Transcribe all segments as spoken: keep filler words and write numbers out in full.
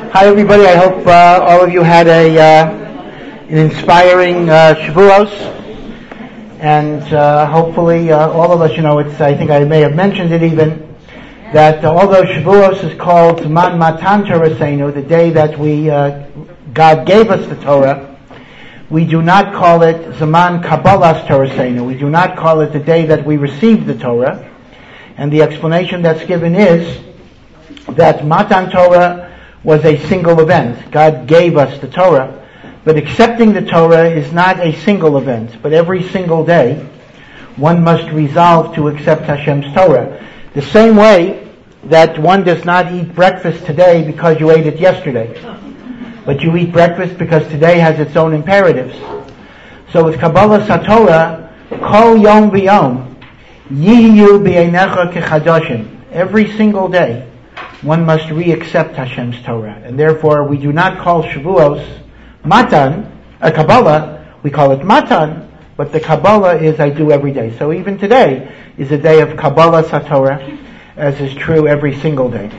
Hi everybody, I hope uh, all of you had a uh, an inspiring uh, Shavuos, and uh, hopefully uh, all of us, you know, it's, I think I may have mentioned it even, that uh, although Shavuos is called Man Matan Toraseinu, the day that we, uh, God gave us the Torah, we do not call it Zaman Kabbalas Toraseinu. We do not call it the day that we received the Torah, and the explanation that's given is that Matan Torah was a single event. God gave us the Torah, but accepting the Torah is not a single event, but every single day one must resolve to accept Hashem's Torah. The same way that one does not eat breakfast today because you ate it yesterday, but you eat breakfast because today has its own imperatives. So with Kabbalas HaTorah, Kol Yom V'Yom, Yihiyu B'Einecha Kechadoshim, every single day one must re-accept Hashem's Torah. And therefore we do not call Shavuos Matan, a Kabbalah, we call it Matan, but the Kabbalah is I do every day. So even today is a day of Kabbalas HaTorah, as is true every single day.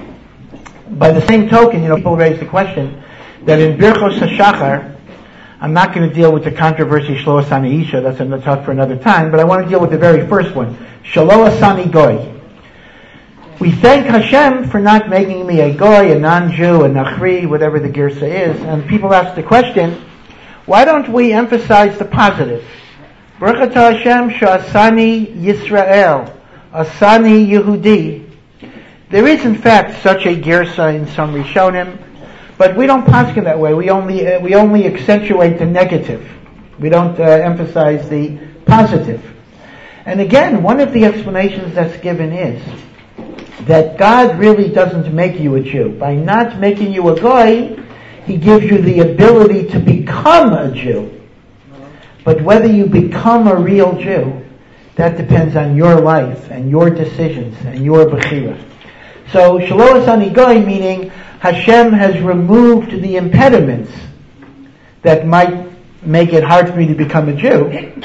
By the same token, you know, people raise the question that in Birchos HaShachar, I'm not going to deal with the controversy Shlo Asani Isha, that's a talk for another time, but I want to deal with the very first one, Shlo Asani Goy. We thank Hashem for not making me a goy, a non-Jew, a nachri, whatever the girsa is. And people ask the question, why don't we emphasize the positive? Baruch atah Hashem she'asani Yisrael, asani Yehudi. There is in fact such a girsa in some Rishonim, but we don't paskin that way. We only uh, we only accentuate the negative. We don't uh, emphasize the positive. And again, one of the explanations that's given is that God really doesn't make you a Jew. By not making you a goy, He gives you the ability to become a Jew. But whether you become a real Jew, that depends on your life and your decisions and your bechira. So, Shelo Asani Goy, meaning Hashem has removed the impediments that might make it hard for me to become a Jew,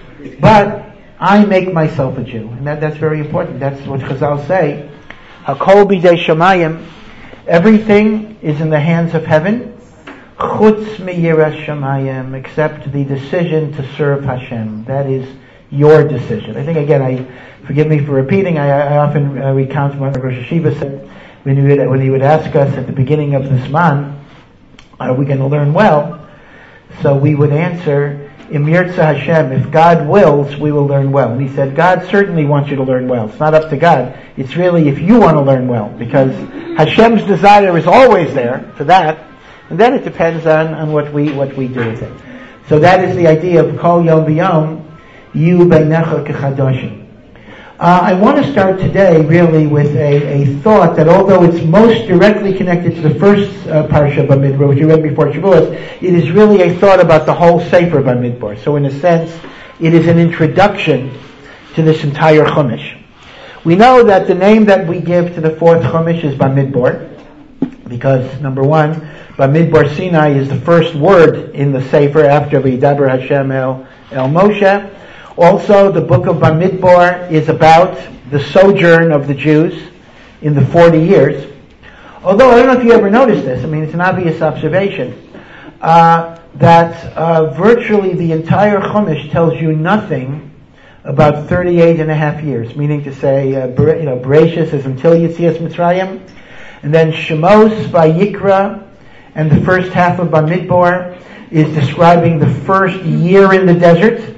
but I make myself a Jew. And that, that's very important. That's what Chazal say. Hakol bidei shamayim, everything is in the hands of heaven, chutz miyiras shamayim, except the decision to serve Hashem. That is your decision. I think again, I forgive me for repeating. I, I often uh, recount what Rosh Hashiva said when he would when he would ask us at the beginning of this man, "Are we going to learn well?" So we would answer, Im Yirtzeh Hashem, if God wills, we will learn well. And he said, God certainly wants you to learn well. It's not up to God. It's really if you want to learn well, because Hashem's desire is always there for that, and then it depends on, on what we what we do with it. So that is the idea of Kol Yom V'Yom, Yu B'Einecha Kechadoshim. Uh, I want to start today really with a, a thought that although it's most directly connected to the first uh, Parsha Bamidbar, which you read before Shavuos, it is really a thought about the whole Sefer Bamidbar. So in a sense, it is an introduction to this entire Chumash. We know that the name that we give to the fourth Chumash is Bamidbar, because number one, Bamidbar Sinai is the first word in the Sefer after V'yidaber Hashem El, El Moshe. Also, the book of Bamidbar is about the sojourn of the Jews in the forty years. Although, I don't know if you ever noticed this, I mean, it's an obvious observation, uh, that uh, virtually the entire Chumash tells you nothing about thirty-eight and a half years, meaning to say, uh, you know, Bereshis is until Yetzias Mitzrayim, and then Shemos, Vayikra, and the first half of Bamidbar is describing the first year in the desert.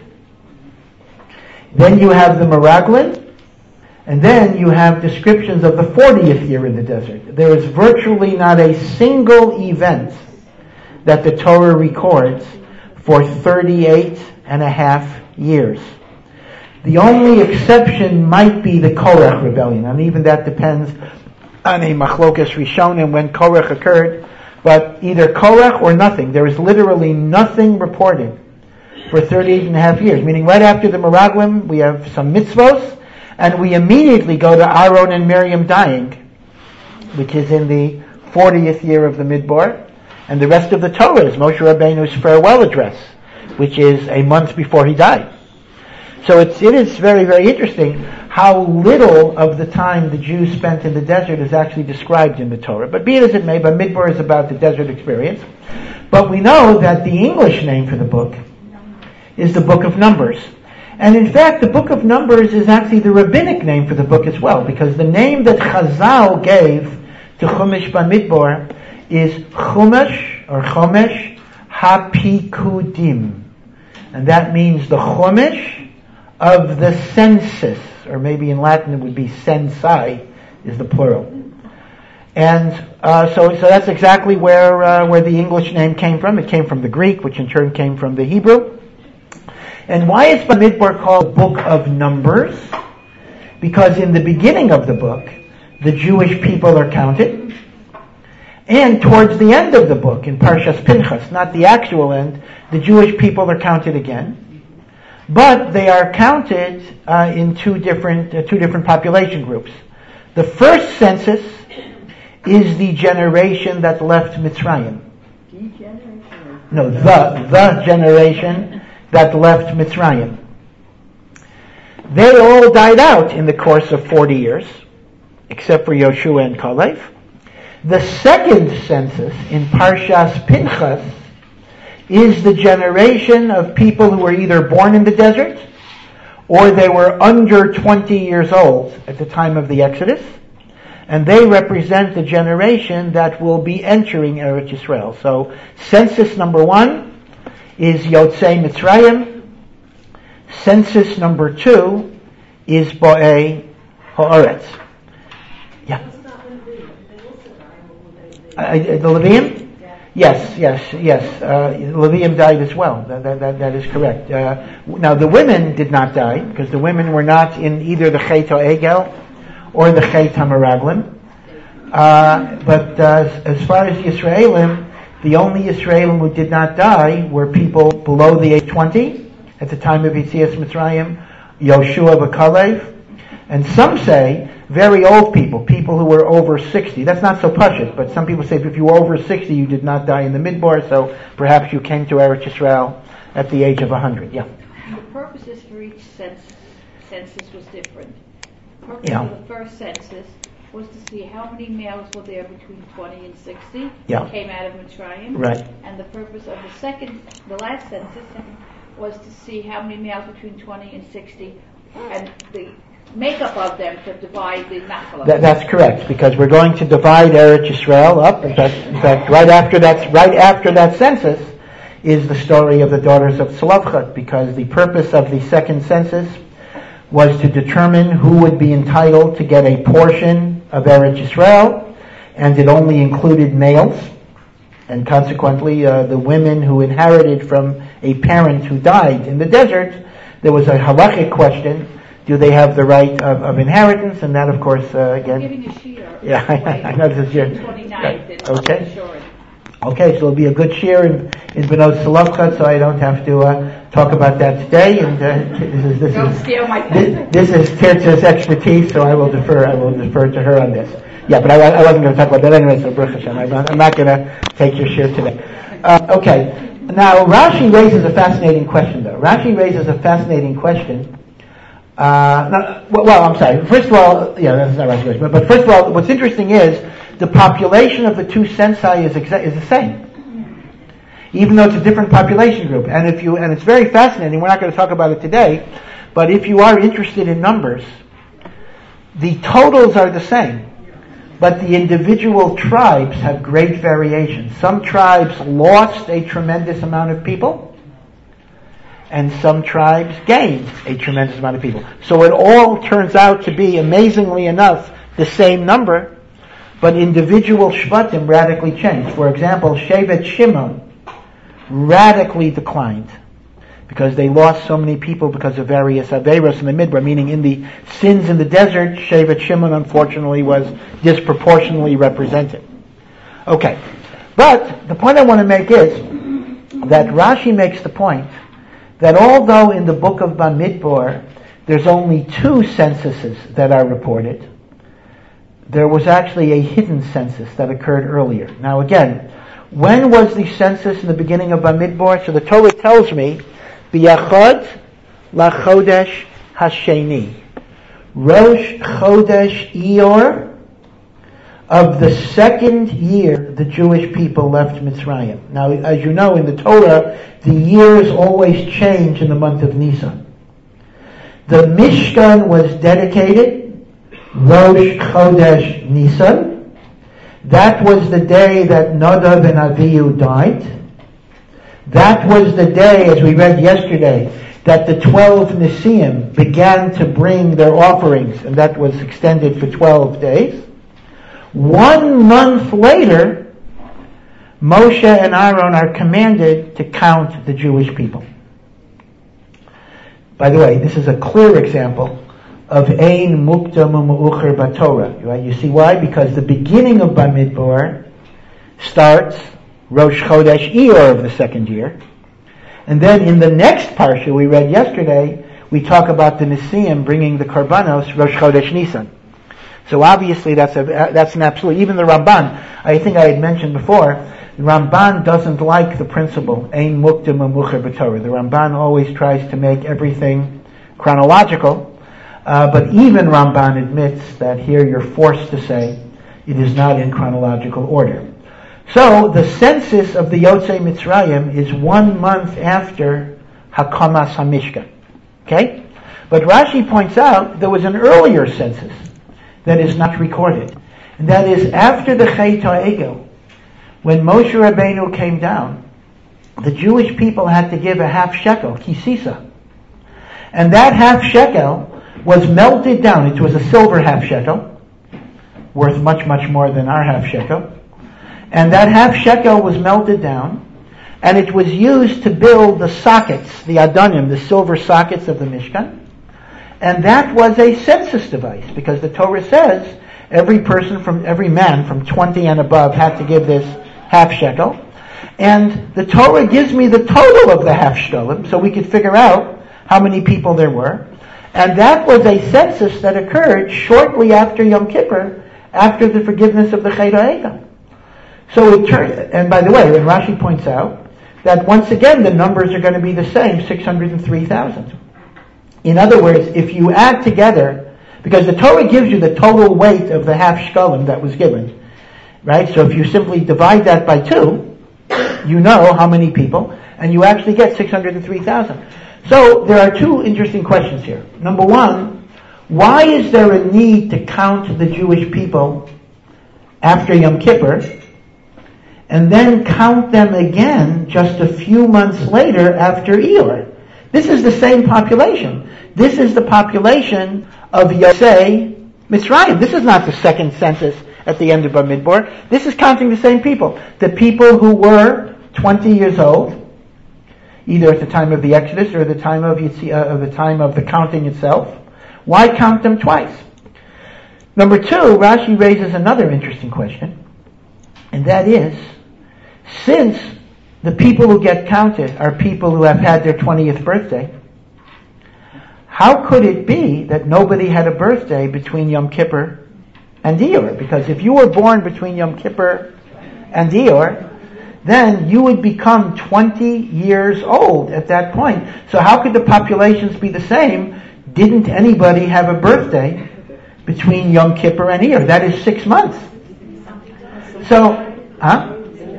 Then you have the Meraglim, and then you have descriptions of the fortieth year in the desert. There is virtually not a single event that the Torah records for thirty-eight and a half years. The only exception might be the Korach rebellion, and even that depends on a Machlokas Rishonim when Korach occurred, but either Korach or nothing. There is literally nothing reported for thirty-eight and a half years, meaning right after the Meraglim, we have some mitzvos, and we immediately go to Aaron and Miriam dying, which is in the fortieth year of the Midbar, and the rest of the Torah is Moshe Rabbeinu's farewell address, which is a month before he died. So it's, it is very, very interesting how little of the time the Jews spent in the desert is actually described in the Torah. But be it as it may, Bamidbar is about the desert experience. But we know that the English name for the book is the Book of Numbers. And in fact, the Book of Numbers is actually the rabbinic name for the book as well, because the name that Chazal gave to Chumash Bamidbar is Chumash, or Chomesh HaPikudim. And that means the Chumash of the census, or maybe in Latin it would be censai, is the plural. And uh, so, so that's exactly where uh, where the English name came from. It came from the Greek, which in turn came from the Hebrew. And why is Bamidbar called Book of Numbers? Because in the beginning of the book, the Jewish people are counted. And towards the end of the book, in Parshas Pinchas, not the actual end, the Jewish people are counted again. But they are counted uh, in two different uh, two different population groups. The first census is the generation that left Mitzrayim. No, the the generation that left Mitzrayim. They all died out in the course of forty years, except for Yoshua and Kalev. The second census in Parshas Pinchas is the generation of people who were either born in the desert or they were under twenty years old at the time of the Exodus, and they represent the generation that will be entering Eretz Yisrael. So census number one is Yotzei Mitzrayim. Census number two is Bo'ei Ha'aretz. Yeah. Uh, the Levium? Yes, yes, yes. Uh, Levium died as well. That, that, that, that is correct. Uh, now the women did not die because the women were not in either the Chet HaEgel or the Chet HaMeraglim. Uh, but uh, as far as Yisraelim, the only Yisraelim who did not die were people below the age twenty at the time of Yetzias Mitzrayim, Yoshua v'Kalev, and some say very old people, people who were over sixty. That's not so pashut, but some people say if you were over sixty, you did not die in the Midbar, so perhaps you came to Eretz Yisrael at the age of one hundred. Yeah. The purposes for each census, census was different. The purpose Yeah. of the first census was to see how many males were there between twenty and sixty Yeah. that came out of Mitzrayim. Right. And the purpose of the second, the last census, was to see how many males between twenty and sixty and the makeup of them to divide the Naphtali. That, that's correct, because we're going to divide Eretz Yisrael up. In fact, in fact, right after that, right after that census is the story of the daughters of Tzlafchat, because the purpose of the second census was to determine who would be entitled to get a portion of Eretz Yisrael, and it only included males, and consequently uh, the women who inherited from a parent who died in the desert, there was a halachic question: do they have the right of, of inheritance? And that, of course, uh, again... Giving a shear. Yeah, I, I know this is your... twenty-ninth. Okay. Okay, so it'll be a good share in, in Benot Tzlafchat, so I don't have to uh, talk about that today. And uh, this is this Don't is steal my this, this is Tirza's expertise, so I will defer. I will defer to her on this. Yeah, but I, I wasn't going to talk about that anyway. So Baruch Hashem, I'm not, I'm not going to take your share today. Uh, okay, now Rashi raises a fascinating question, though. Rashi raises a fascinating question. Uh, not, well, well, I'm sorry. First of all, yeah, that's not Rashi, but, but first of all, what's interesting is the population of the two censi is exa- is the same, even though it's a different population group. And if you and it's very fascinating. We're not going to talk about it today, but if you are interested in numbers, the totals are the same, but the individual tribes have great variation. Some tribes lost a tremendous amount of people, and some tribes gained a tremendous amount of people. So it all turns out to be, amazingly enough, the same number, but individual shvatim radically changed. For example, Shevet Shimon radically declined because they lost so many people because of various averos in the Midbar, meaning in the sins in the desert, Shevet Shimon unfortunately was disproportionately represented. Okay. But the point I want to make is that Rashi makes the point that although in the book of Bamidbar there's only two censuses that are reported, there was actually a hidden census that occurred earlier. Now again, when was the census in the beginning of Bamidbar? So the Torah tells me, B'yachad lachodesh hasheni. Rosh Chodesh Iyar of the second year the Jewish people left Mitzrayim. Now, as you know, in the Torah, the years always change in the month of Nisan. The Mishkan was dedicated Rosh Chodesh Nisan. That was the day that Nadav and Avihu died. That was the day, as we read yesterday, that the twelve Nisim began to bring their offerings, and that was extended for twelve days. One month later, Moshe and Aaron are commanded to count the Jewish people. By the way, this is a clear example of Ein Mukdam U'Meucher B'Torah. Right? You see why? Because the beginning of Bamidbar starts Rosh Chodesh Iyar of the second year. And then in the next parsha we read yesterday, we talk about the Nisim bringing the Karbanos Rosh Chodesh Nisan. So obviously that's a, that's an absolute. Even the Ramban, I think I had mentioned before, the Ramban doesn't like the principle Ein Mukdam U'Meucher B'Torah. The Ramban always tries to make everything chronological, uh, but even Ramban admits that here you're forced to say it is not in chronological order. So the census of the Yotzei Mitzrayim is one month after Hakamas HaMishkan. Okay? But Rashi points out there was an earlier census that is not recorded. And that is after the Chet HaEgel. When Moshe Rabbeinu came down, the Jewish people had to give a half shekel, kisisa. And that half shekel was melted down. It was a silver half shekel, worth much, much more than our half shekel. And that half shekel was melted down, and it was used to build the sockets, the adonim, the silver sockets of the Mishkan. And that was a census device, because the Torah says every person from, every man from twenty and above had to give this half shekel. And the Torah gives me the total of the half shekelim, so we could figure out how many people there were. And that was a census that occurred shortly after Yom Kippur, after the forgiveness of the Chet HaEgel. So it turns, and by the way, and Rashi points out that once again the numbers are going to be the same, six hundred three thousand. In other words, if you add together, because the Torah gives you the total weight of the half shekalim that was given, right? So if you simply divide that by two, you know how many people, and you actually get six hundred three thousand. So there are two interesting questions here. Number one, why is there a need to count the Jewish people after Yom Kippur, and then count them again just a few months later after Iyar? This is the same population. This is the population of Yotzei Mitzrayim. This is not the second census at the end of Bamidbar. This is counting the same people. The people who were twenty years old, either at the time of the Exodus or the time of Yitzi, uh, the time of the counting itself. Why count them twice? Number two, Rashi raises another interesting question, and that is, since the people who get counted are people who have had their twentieth birthday, how could it be that nobody had a birthday between Yom Kippur and Iyar? Because if you were born between Yom Kippur and Iyar, then you would become twenty years old at that point. So how could the populations be the same? Didn't anybody have a birthday between Yom Kippur and Iyar? That is six months. So, huh?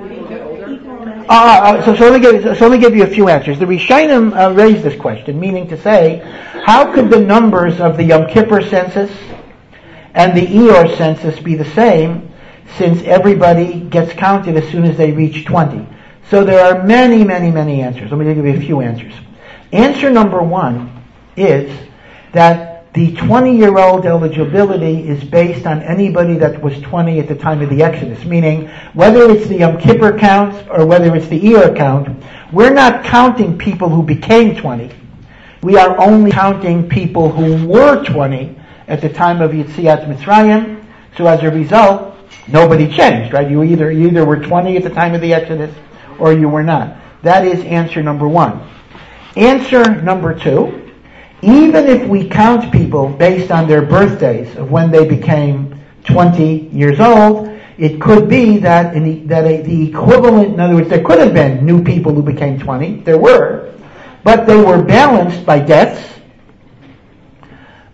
Uh, uh, so, so, let me give, so let me give you a few answers. The Rishonim uh, raised this question, meaning to say, how could the numbers of the Yom Kippur census and the Iyar census be the same, since everybody gets counted as soon as they reach twenty? So there are many, many, many answers. Let me give you a few answers. Answer number one is that the twenty-year-old eligibility is based on anybody that was twenty at the time of the Exodus, meaning whether it's the Yom Kippur count or whether it's the Iyar count, we're not counting people who became twenty. We are only counting people who were twenty at the time of Yetziat Mitzrayim. So as a result, nobody changed, right? You either, you either were twenty at the time of the Exodus or you were not. That is answer number one. Answer number two, even if we count people based on their birthdays of when they became twenty years old, it could be that in the, that a, the equivalent, in other words, there could have been new people who became twenty. There were, but they were balanced by deaths,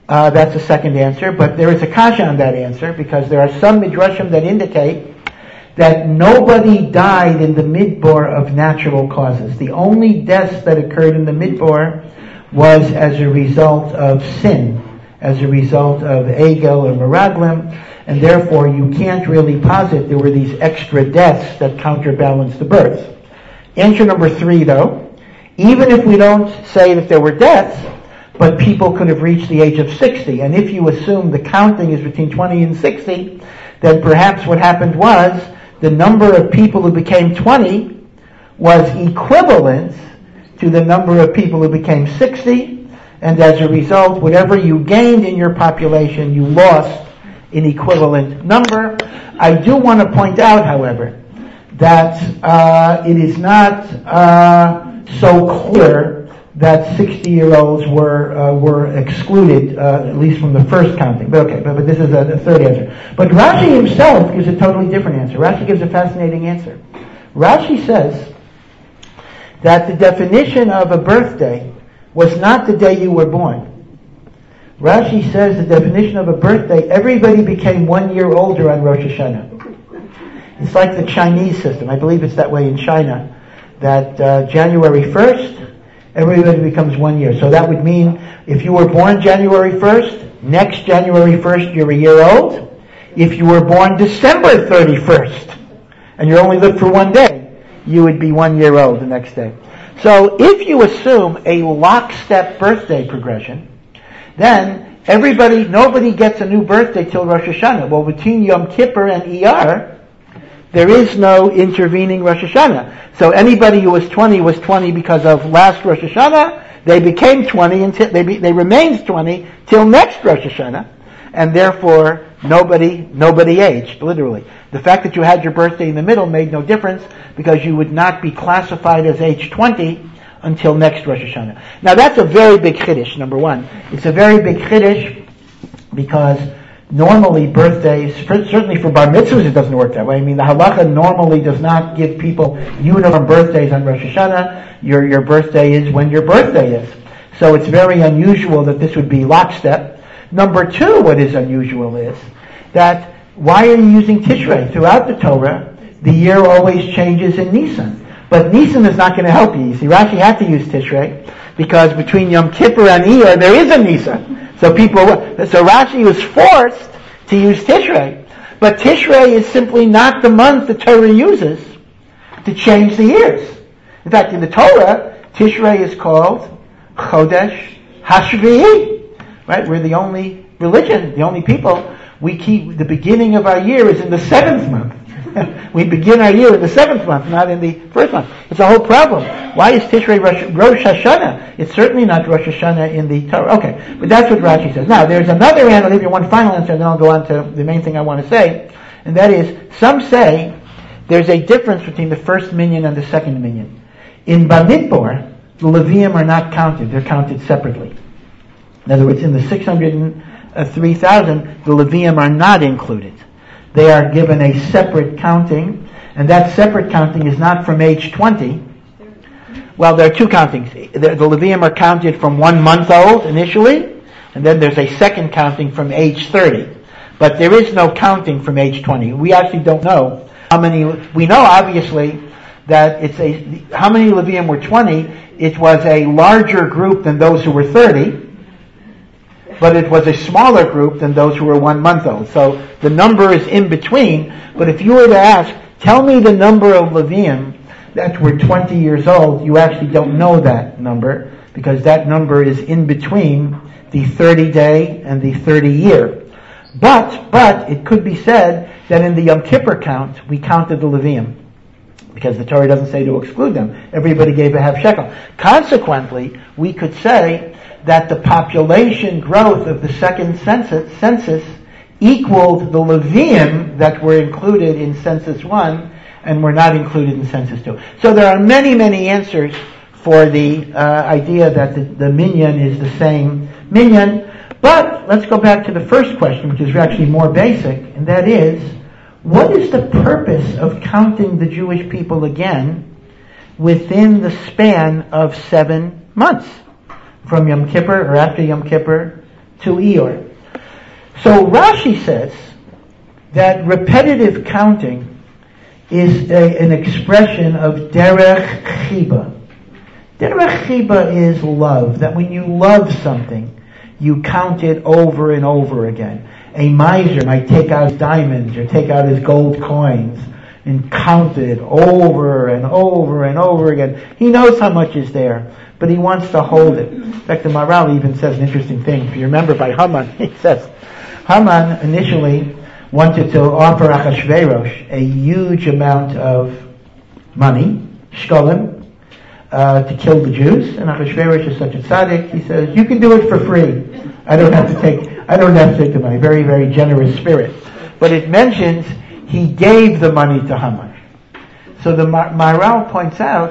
Uh, that's the second answer, but there is a kasha on that answer, because there are some midrashim that indicate that nobody died in the midbar of natural causes. The only deaths that occurred in the midbar was as a result of sin, as a result of egel or meraglim, and therefore you can't really posit there were these extra deaths that counterbalance the births. Answer number three, though, even if we don't say that there were deaths, but people could have reached the age of sixty, and if you assume the counting is between twenty and sixty, then perhaps what happened was the number of people who became twenty was equivalent to the number of people who became sixty, and as a result, whatever you gained in your population, you lost an equivalent number. I do want to point out, however, that uh, it is not uh, so clear that sixty-year-olds were uh, were excluded, uh, at least from the first counting. But okay, but, but this is a, a third answer. But Rashi himself gives a totally different answer. Rashi gives a fascinating answer. Rashi says that the definition of a birthday was not the day you were born. Rashi says the definition of a birthday, everybody became one year older on Rosh Hashanah. It's like the Chinese system. I believe it's that way in China, that uh, January first, everybody becomes one year. So that would mean if you were born January first, next January first you're a year old. If you were born December thirty-first, and you only lived for one day, you would be one year old the next day. So if you assume a lockstep birthday progression, then everybody, nobody gets a new birthday till Rosh Hashanah. Well, between Yom Kippur and Iyar, there is no intervening Rosh Hashanah. So anybody who was twenty was twenty because of last Rosh Hashanah. They became twenty until they be, they remained twenty till next Rosh Hashanah, and therefore nobody nobody aged, literally. The fact that you had your birthday in the middle made no difference, because you would not be classified as age twenty until next Rosh Hashanah. Now that's a very big chiddush, number one. It's a very big chiddush because normally birthdays, certainly for bar mitzvahs it doesn't work that way. I mean, the halacha normally does not give people uniform birthdays on Rosh Hashanah. Your, your birthday is when your birthday is. So it's very unusual that this would be lockstep. Number two, what is unusual is that why are you using Tishrei? Throughout the Torah, the year always changes in Nisan. But Nisan is not going to help you. You see, Rashi had to use Tishrei because between Yom Kippur and Iyar there is a Nisan. So people, so Rashi was forced to use Tishrei. But Tishrei is simply not the month the Torah uses to change the years. In fact, in the Torah, Tishrei is called Chodesh Hashvi'i. Right? We're the only religion, the only people. We keep, the beginning of our year is in the seventh month. We begin our year in the seventh month, not in the first month. It's a whole problem. Why is Tishrei Rosh, Rosh Hashanah? It's certainly not Rosh Hashanah in the Torah. Okay, but that's what Rashi says. Now, there's another answer. I'll give you one final answer, and then I'll go on to the main thing I want to say. And that is, some say there's a difference between the first minyan and the second minyan. In Bamidbar, the Levium are not counted. They're counted separately. In other words, in the six hundred three thousand, the Levium are not included. They are given a separate counting, and that separate counting is not from age twenty. Well, there are two countings. The, the Levium are counted from one month old initially, and then there's a second counting from age thirty. But there is no counting from age twenty. We actually don't know how many. We know obviously that it's a how many Levium were twenty. It was a larger group than those who were thirty. But it was a smaller group than those who were one month old. So the number is in between. But if you were to ask, tell me the number of Levium that were twenty years old, you actually don't know that number, because that number is in between the thirty day and the thirty year. But, but, it could be said that in the Yom Kippur count, we counted the Levium, because the Torah doesn't say to exclude them. Everybody gave a half shekel. Consequently, we could say that the population growth of the second census, census equaled the Levium that were included in census one and were not included in census two. So there are many, many answers for the uh, idea that the, the minyan is the same minyan. But let's go back to the first question, which is actually more basic, and that is, what is the purpose of counting the Jewish people again within the span of seven months? From Yom Kippur, or after Yom Kippur, to Eor. So Rashi says that repetitive counting is a, an expression of derech chiba. Derech chiba is love, that when you love something, you count it over and over again. A miser might take out his diamonds or take out his gold coins and count it over and over and over again. He knows how much is there, but he wants to hold it. In fact, the Maharal even says an interesting thing. If you remember by Haman, he says, Haman initially wanted to offer Achashverosh a huge amount of money, shkolim, Uh, to kill the Jews, and Achashverosh is such a tzaddik. He says, "You can do it for free. I don't have to take. I don't have to take the money." Very, very generous spirit. But it mentions he gave the money to Haman. So the Maharal points out,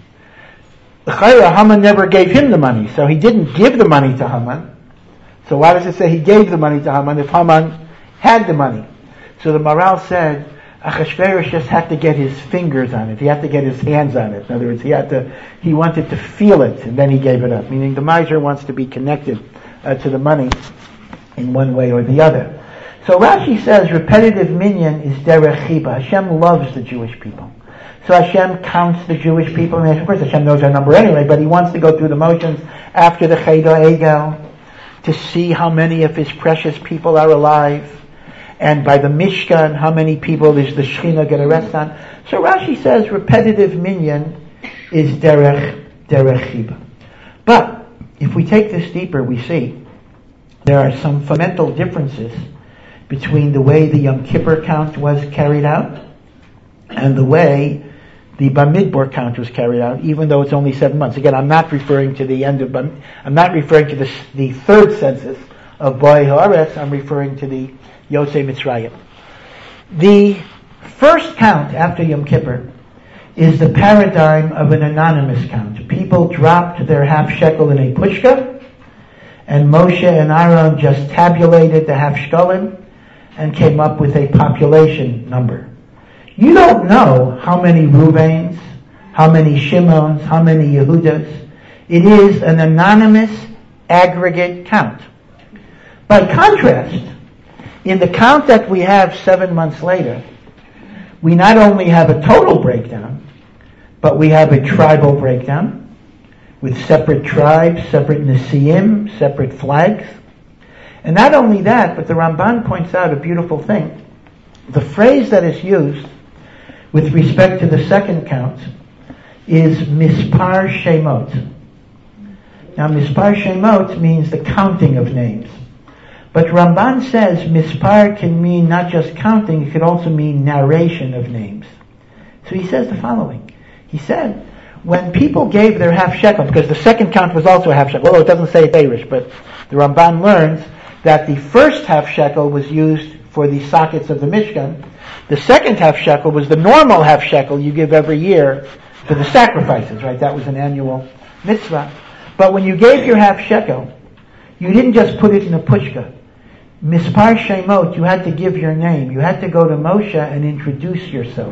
Haman never gave him the money, so he didn't give the money to Haman. So why does it say he gave the money to Haman if Haman had the money? So the Maharal said, Achashverosh just had to get his fingers on it. He had to get his hands on it. In other words, he had to, he wanted to feel it, and then he gave it up. Meaning the miser wants to be connected uh, to the money in one way or the other. So Rashi says repetitive minyan is derech chiba. Hashem loves the Jewish people. So Hashem counts the Jewish people. And of course Hashem knows our number anyway, but he wants to go through the motions after the Cheda Egel to see how many of his precious people are alive. And by the Mishkan, how many people does the Shechina get a rest on? So Rashi says repetitive minyan is derech, derech chiba. But if we take this deeper, we see there are some fundamental differences between the way the Yom Kippur count was carried out and the way the Bamidbar count was carried out, even though it's only seven months. Again, I'm not referring to the end of Bam, I'm not referring to the, the third census of Boi Haaretz. I'm referring to the Yotzei Mitzrayim. The first count after Yom Kippur is the paradigm of an anonymous count. People dropped their half shekel in a pushka, and Moshe and Aaron just tabulated the half shkolim and came up with a population number. You don't know how many Reubens, how many Shimons, how many Yehudas. It is an anonymous aggregate count. By contrast, in the count that we have seven months later, we not only have a total breakdown, but we have a tribal breakdown with separate tribes, separate Nesiim, separate flags. And not only that, but the Ramban points out a beautiful thing. The phrase that is used with respect to the second count is Mispar Shemot. Now, Mispar Shemot means the counting of names. But Ramban says mispar can mean not just counting, it could also mean narration of names. So he says the following. He said, when people gave their half shekel, because the second count was also a half shekel, although it doesn't say it's Irish, but the Ramban learns that the first half shekel was used for the sockets of the Mishkan. The second half shekel was the normal half shekel you give every year for the sacrifices, right? That was an annual mitzvah. But when you gave your half shekel, you didn't just put it in a pushka. Mispar Shemot, you had to give your name. You had to go to Moshe and introduce yourself,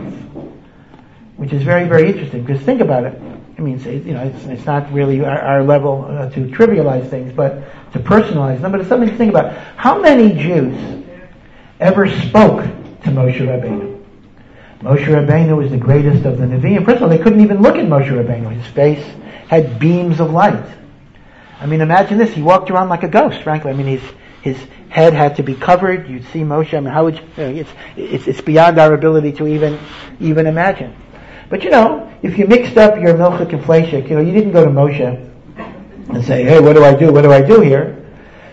which is very, very interesting. Because think about it. I mean, it's, you know, it's, it's not really our, our level uh, to trivialize things, but to personalize them. But it's something to think about. How many Jews ever spoke to Moshe Rabbeinu? Moshe Rabbeinu was the greatest of the Nevi'im. First of all, they couldn't even look at Moshe Rabbeinu. His face had beams of light. I mean, imagine this. He walked around like a ghost, frankly. I mean, he's His head had to be covered. You'd see Moshe. I mean, how would you, you know, it's, it's, it's beyond our ability to even, even imagine. But you know, if you mixed up your milchik and fleishik, you know, you didn't go to Moshe and say, hey, what do I do? What do I do here?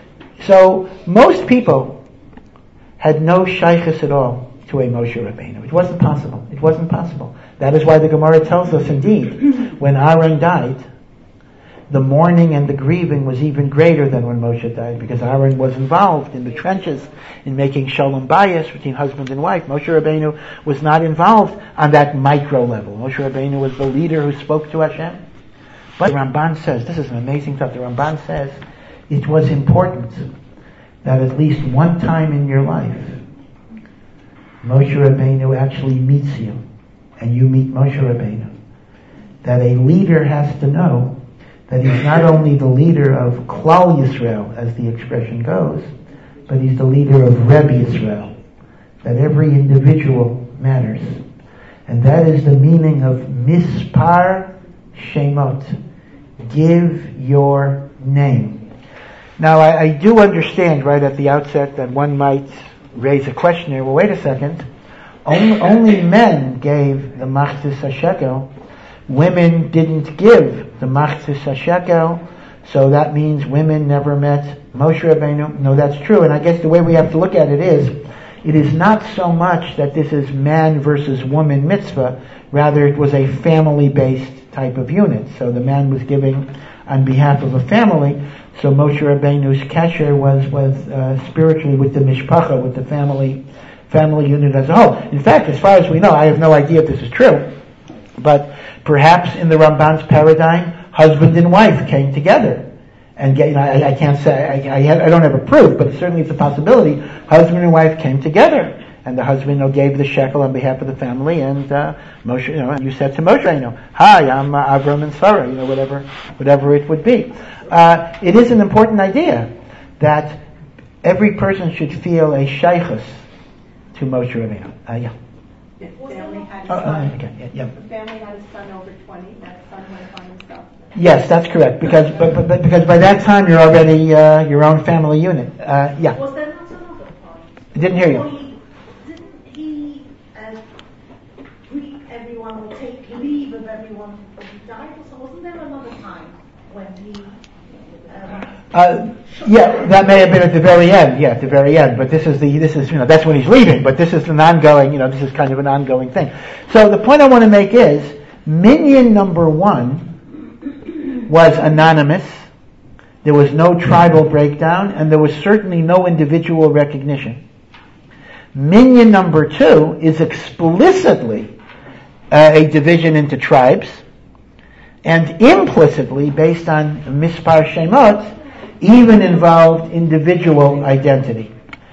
So, most people had no shaykhus at all to a Moshe Rabbeinu. It wasn't possible. It wasn't possible. That is why the Gemara tells us, indeed, when Aaron died, the mourning and the grieving was even greater than when Moshe died, because Aaron was involved in the trenches in making shalom bayis between husband and wife. Moshe Rabbeinu was not involved on that micro level. Moshe Rabbeinu was the leader who spoke to Hashem. But the Ramban says, this is an amazing thought, the Ramban says, it was important that at least one time in your life, Moshe Rabbeinu actually meets you, and you meet Moshe Rabbeinu. That a leader has to know that he's not only the leader of Klal Yisrael, as the expression goes, but he's the leader of Rebbe Yisrael, that every individual matters. And that is the meaning of Mispar Shemot. Give your name. Now, I, I do understand right at the outset that one might raise a question here. Well, wait a second. Only, only men gave the Machzis HaShekel. Women didn't give the Machzis HaShekel, so that means women never met Moshe Rabbeinu. No, that's true. And I guess the way we have to look at it is, it is not so much that this is man versus woman mitzvah, rather it was a family-based type of unit. So the man was giving on behalf of a family, so Moshe Rabbeinu's kesher was, was uh, spiritually with the mishpacha, with the family family unit as a whole. In fact, as far as we know, I have no idea if this is true, but perhaps in the Ramban's paradigm, husband and wife came together. And you know, I, I can't say, I, I, I don't have a proof, but certainly it's a possibility. Husband and wife came together, and the husband, you know, gave the shekel on behalf of the family, and uh, Moshe, you know, you said to Moshe, you know, hi, I'm uh, Avram and Sarah, you know, whatever, whatever it would be. Uh, it is an important idea that every person should feel a shaychus to Moshe Rabbeinu. Uh, yeah. The family had Oh, a son. uh, okay, yeah, yeah. The family had a son over twenty. That son went on himself. Yes, that's correct. Because, but, but, but because by that time you're already uh, your own family unit. Uh, yeah. Was there not another part? Didn't hear you. So he, didn't he uh, greet everyone or take leave of everyone before he died? So wasn't there another time when he? Um, Uh, yeah, that may have been at the very end. Yeah, at the very end. But this is the this is you know that's when he's leaving. But this is an ongoing. You know, this is kind of an ongoing thing. So the point I want to make is minion number one was anonymous. There was no tribal breakdown, and there was certainly no individual recognition. Minion number two is explicitly uh, a division into tribes, and implicitly, based on Mispar Shemot, even involved individual identity.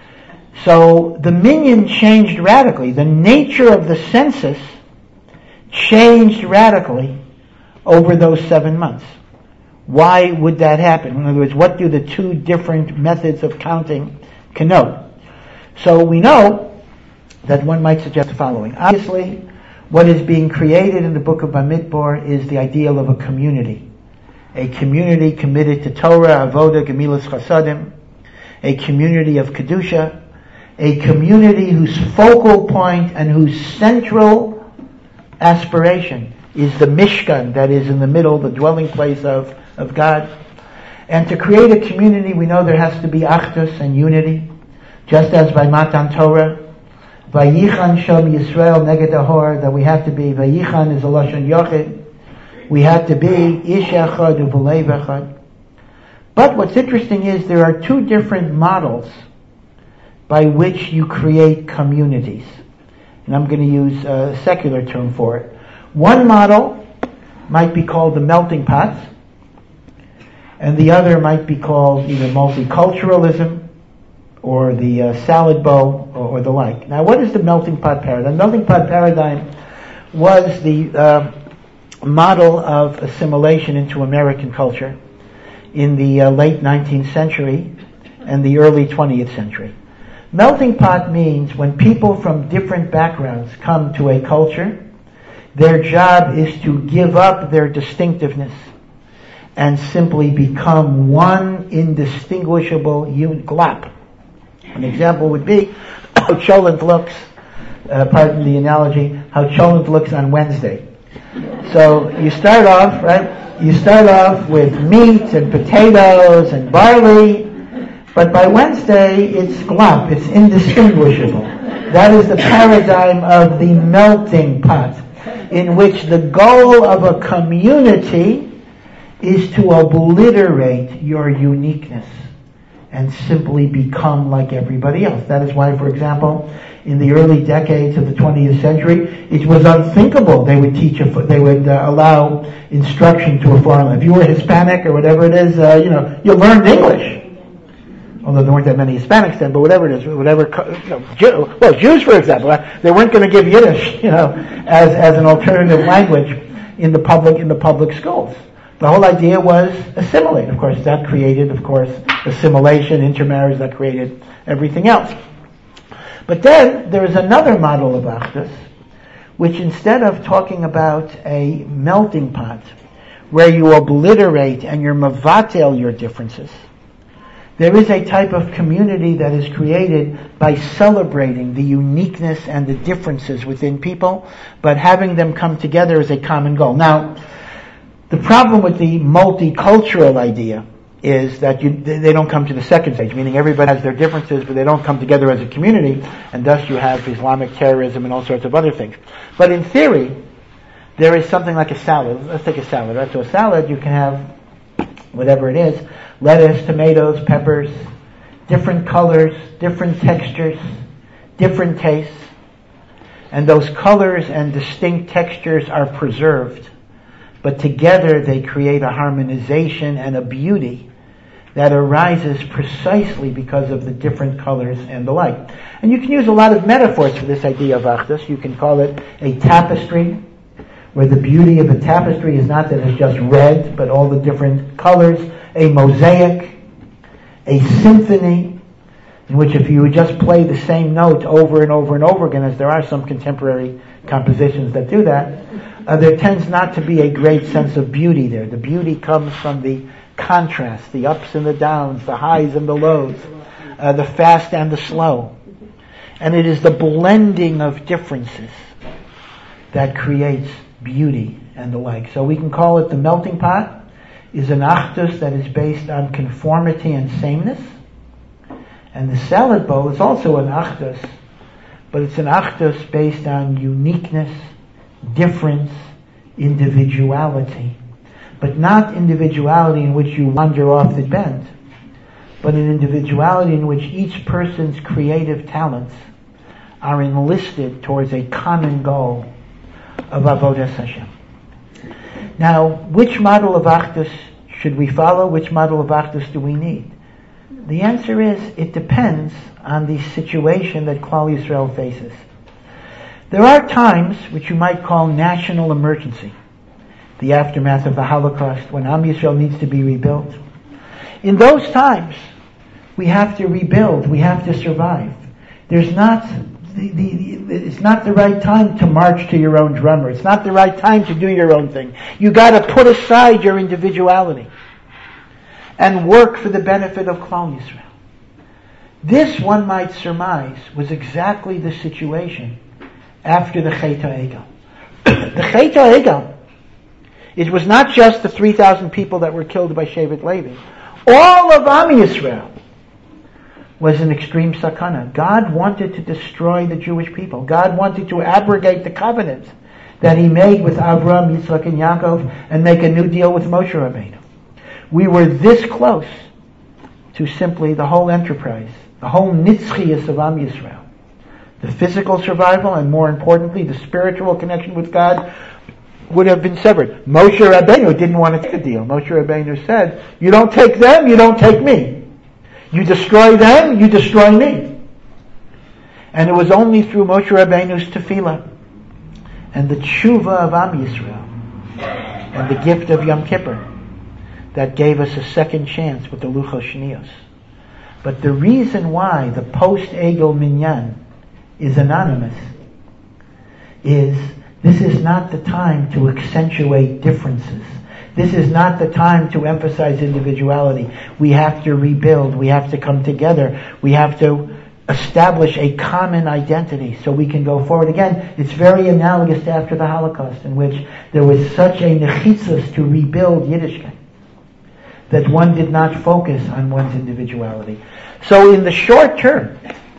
So the minion changed radically. The nature of the census changed radically over those seven months. Why would that happen? In other words, what do the two different methods of counting connote? So we know that one might suggest the following. Obviously, what is being created in the book of Bamidbar is the ideal of a community. A community committed to Torah, Avodah, Gemilas Chasadim. A community of Kedusha. A community whose focal point and whose central aspiration is the Mishkan that is in the middle, the dwelling place of, of God. And to create a community, we know there has to be achdus and unity, just as by Matan Torah, Vayichan Shom Yisrael Neged Ahor, that we have to be, Vayichan is a Lashon Yochid, we have to be Ish Echad U'V'Lev Echad. But what's interesting is there are two different models by which you create communities. And I'm going to use a secular term for it. One model might be called the melting pot, and the other might be called either multiculturalism or the uh, salad bowl or, or the like. Now, what is the melting pot paradigm? The melting pot paradigm was the uh, model of assimilation into American culture in the uh, late nineteenth century and the early twentieth century. Melting pot means when people from different backgrounds come to a culture, their job is to give up their distinctiveness and simply become one indistinguishable unit, glop. An example would be how Cholent looks, uh, pardon the analogy, how Cholent looks on Wednesday. So you start off, right, you start off with meat and potatoes and barley, but by Wednesday it's glop, it's indistinguishable. That is the paradigm of the melting pot, in which the goal of a community is to obliterate your uniqueness and simply become like everybody else. That is why, for example, in the early decades of the twentieth century, it was unthinkable they would teach a, they would uh, allow instruction to a foreign language. If you were Hispanic or whatever it is, uh, you know, you learned English. Although there weren't that many Hispanics then, but whatever it is, whatever, you know, Jew, well, Jews, for example, they weren't going to give Yiddish, you know, as, as an alternative language in the public, in the public schools. The whole idea was assimilate. Of course, that created, of course, assimilation, intermarriage, that created everything else. But then there is another model of Achdus, which instead of talking about a melting pot where you obliterate and you mevatel your differences, there is a type of community that is created by celebrating the uniqueness and the differences within people, but having them come together as a common goal. Now, the problem with the multicultural idea is that you, they don't come to the second stage, meaning everybody has their differences, but they don't come together as a community, and thus you have Islamic terrorism and all sorts of other things. But in theory, there is something like a salad. Let's take a salad, right? So a salad, you can have whatever it is, lettuce, tomatoes, peppers, different colors, different textures, different tastes, and those colors and distinct textures are preserved, but together they create a harmonization and a beauty that arises precisely because of the different colors and the like. And you can use a lot of metaphors for this idea of Achdus. You can call it a tapestry, where the beauty of a tapestry is not that it's just red, but all the different colors, a mosaic, a symphony, in which if you would just play the same note over and over and over again, as there are some contemporary compositions that do that, uh, there tends not to be a great sense of beauty there. The beauty comes from the contrast, the ups and the downs, the highs and the lows, uh, the fast and the slow. And it is the blending of differences that creates beauty and the like. So we can call it the melting pot is an Achdus that is based on conformity and sameness. And the salad bowl is also an Achdus, but it's an Achdus based on uniqueness, difference, individuality. But not individuality in which you wander off the bend, but an individuality in which each person's creative talents are enlisted towards a common goal of Avodas Hashem. Now, which model of Achdus should we follow? Which model of Achdus do we need? The answer is, it depends on the situation that Klal Yisrael faces. There are times which you might call national emergency, the aftermath of the Holocaust, when Am Yisrael needs to be rebuilt. In those times, we have to rebuild, we have to survive. There's not the, the, it's not the right time to march to your own drummer. It's not the right time to do your own thing. You got to put aside your individuality and work for the benefit of Klal Yisrael. This, one might surmise, was exactly the situation after the Chet HaEgel. The Chet HaEgel, it was not just the three thousand people that were killed by Shevet Levi. All of Am Yisrael was in extreme sakana. God wanted to destroy the Jewish people. God wanted to abrogate the covenant that He made with Avraham, Yitzchak, and Yaakov and make a new deal with Moshe Rabbeinu. We were this close to simply the whole enterprise, the whole nitzchias of Am Yisrael. The physical survival and, more importantly, the spiritual connection with God would have been severed. Moshe Rabbeinu didn't want to take a deal. Moshe Rabbeinu said, you don't take them, you don't take me. You destroy them, you destroy me. And it was only through Moshe Rabbeinu's tefillah and the tshuva of Am Yisrael and the gift of Yom Kippur that gave us a second chance with the Luchos Shniyos. But the reason why the post-Egel Minyan is anonymous is this is not the time to accentuate differences. This is not the time to emphasize individuality. We have to rebuild. We have to come together. We have to establish a common identity so we can go forward. Again, it's very analogous to after the Holocaust, in which there was such a nechitzos to rebuild Yiddishkeit that one did not focus on one's individuality. So in the short term,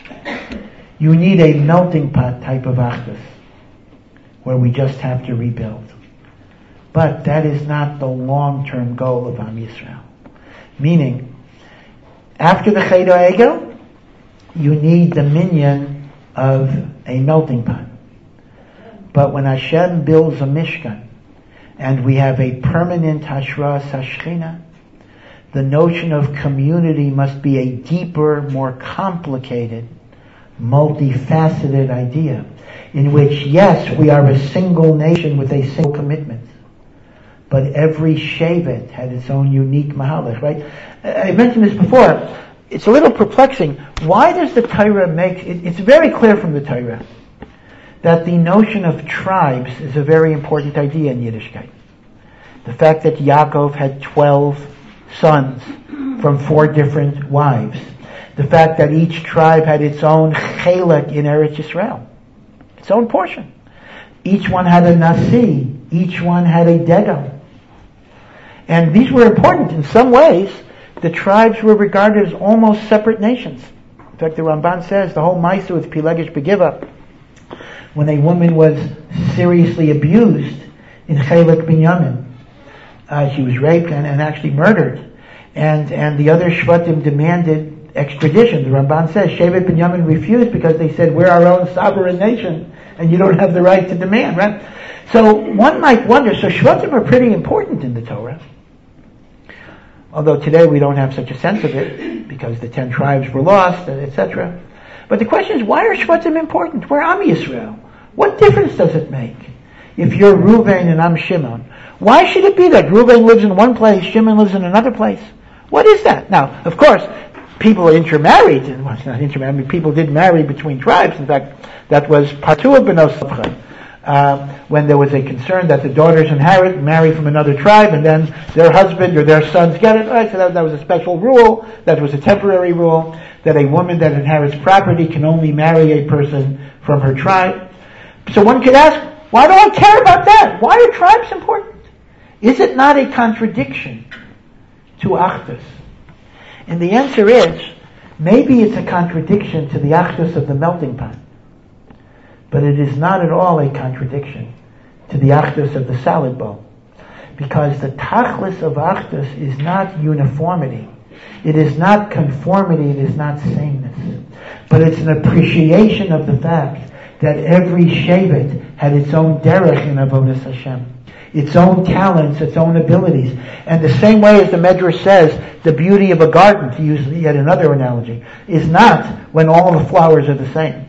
you need a melting pot type of Achdus, where we just have to rebuild. But that is not the long-term goal of Am Yisrael. Meaning, after the Chet HaEgel, you need the minyan of a melting pot. But when Hashem builds a Mishkan, and we have a permanent Hashras Hashchina, the notion of community must be a deeper, more complicated, multifaceted idea, in which, yes, we are a single nation with a single commitment. but every shevet had its own unique mahalach, right? I mentioned this before. It's a little perplexing. Why does the Torah make, it, it's very clear from the Torah that the notion of tribes is a very important idea in Yiddishkeit. The fact that Yaakov had twelve sons from four different wives. The fact that each tribe had its own chelek in Eretz Yisrael. Its own portion. Each one had a nasi. Each one had a degel. And these were important in some ways. The tribes were regarded as almost separate nations. In fact, the Ramban says the whole Maisa with Pilegesh Begiva, when a woman was seriously abused in Chelek Binyamin, uh, she was raped and, and actually murdered, and and the other Shvatim demanded extradition. The Ramban says Shevet Binyamin refused because they said we're our own sovereign nation, and you don't have the right to demand, right? So one might wonder. So Shvatim are pretty important in the Torah. Although today we don't have such a sense of it because the ten tribes were lost, et cetera. But the question is, why are Shvatim important? We're Am Yisrael. What difference does it make if you're Reuven and I'm Shimon? Why should it be that Reuven lives in one place, Shimon lives in another place? What is that? Now, of course, people are intermarried. Well, it's not intermarried. People did marry between tribes. In fact, that was Partu of B'nos Sapcha. Uh, when there was a concern that the daughters inherit, marry from another tribe, and then their husband or their sons get it. Right, so that, that was a special rule. That was a temporary rule that a woman that inherits property can only marry a person from her tribe. So one could ask, why do I care about that? Why are tribes important? Is it not a contradiction to Achdus? And the answer is, maybe it's a contradiction to the Achdus of the melting pot. But it is not at all a contradiction to the Achdus of the salad bowl. Because the tachlis of Achdus is not uniformity. It is not conformity. It is not sameness. But it's an appreciation of the fact that every shevet had its own derech in Avodas Hashem. Its own talents, its own abilities. And the same way as the Medrash says, the beauty of a garden, to use yet another analogy, is not when all the flowers are the same.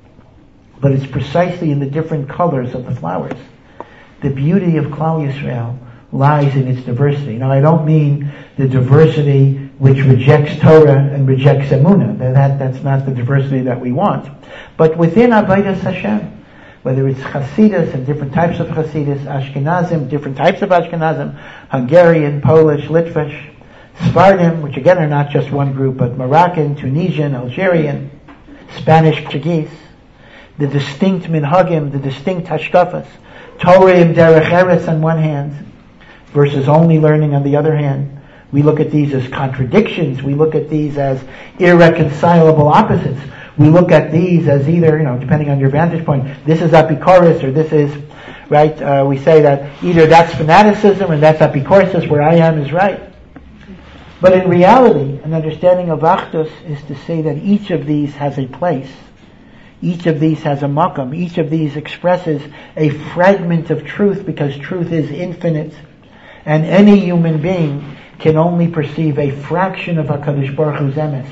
But it's precisely in the different colors of the flowers. The beauty of Klal Yisrael lies in its diversity. Now, I don't mean the diversity which rejects Torah and rejects Emunah. That, that's not the diversity that we want. But within Avodas Hashem, whether it's Hasidus and different types of Hasidus, Ashkenazim, different types of Ashkenazim, Hungarian, Polish, Litvish, Sephardim, which again are not just one group, but Moroccan, Tunisian, Algerian, Spanish, Portuguese, the distinct minhagim, the distinct hashkafas, Torah and derech eretz on one hand, versus only learning on the other hand. We look at these as contradictions. We look at these as irreconcilable opposites. We look at these as either, you know, depending on your vantage point, this is apikoris or this is, right, uh, we say that either that's fanaticism and that's apikoris, where I am is right. But in reality, an understanding of Achdus is to say that each of these has a place. Each of these has a makam. Each of these expresses a fragment of truth because truth is infinite. And any human being can only perceive a fraction of HaKadosh Baruch Hu's emes.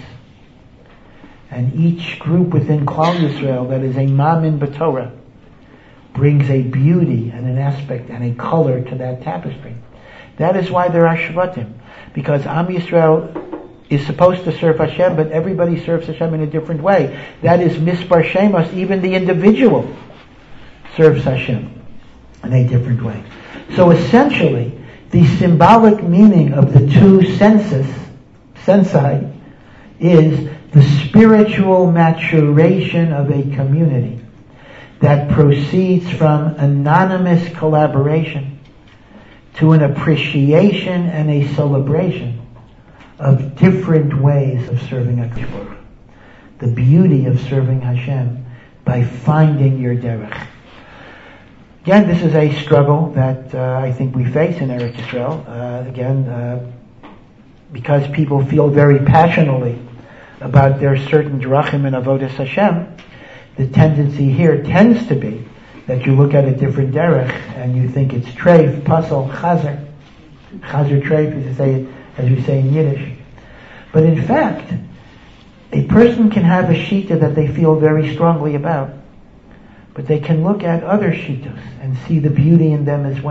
And each group within Klal Yisrael that is a mamin b'Torah brings a beauty and an aspect and a color to that tapestry. That is why there are Shvatim. Because Am Yisrael is supposed to serve Hashem, but everybody serves Hashem in a different way. That is Mispar Shemos, even the individual serves Hashem in a different way. So essentially, the symbolic meaning of the two senses, sensi, is the spiritual maturation of a community that proceeds from anonymous collaboration to an appreciation and a celebration of different ways of serving HaKadosh. The beauty of serving Hashem by finding your derech. Again, this is a struggle that uh, I think we face in Eretz Yisrael. Uh, again, uh, because people feel very passionately about their certain drachim and avodas Hashem, the tendency here tends to be that you look at a different derech and you think it's treif, pasal, chazer. Chazer treif, as you say, as we say in Yiddish. But in fact, a person can have a shita that they feel very strongly about, but they can look at other shitas and see the beauty in them as well.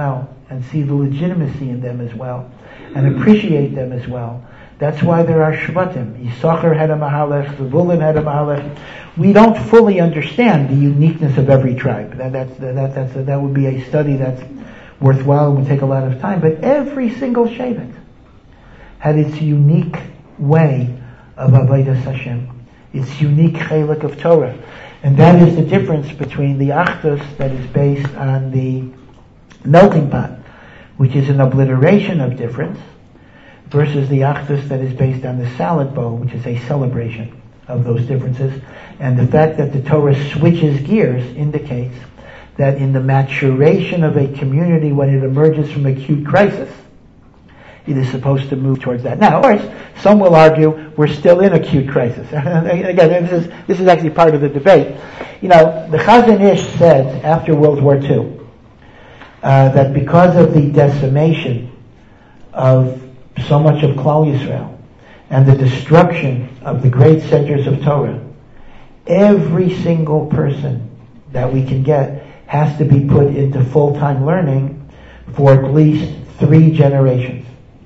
and see the legitimacy in them as well, and appreciate them as well. That's why there are Shvatim. Yisachar had a Mahalech, Zevulun had a Mahalech. We don't fully understand the uniqueness of every tribe. That, that's, that, that's, that would be a study that's worthwhile and would take a lot of time. But every single Shevet had its unique way of Avodas Hashem, its unique chelik of Torah. And that is the difference between the Achdus that is based on the melting pot, which is an obliteration of difference, versus the Achdus that is based on the salad bowl, which is a celebration of those differences. And the fact that the Torah switches gears indicates that in the maturation of a community, when it emerges from acute crisis, it is supposed to move towards that. Now, of course, some will argue we're still in acute crisis. Again, this is this is actually part of the debate. You know, the Chazon Ish said after World War Two uh, that because of the decimation of so much of Klal Yisrael and the destruction of the great centers of Torah, every single person that we can get has to be put into full-time learning for at least three generations.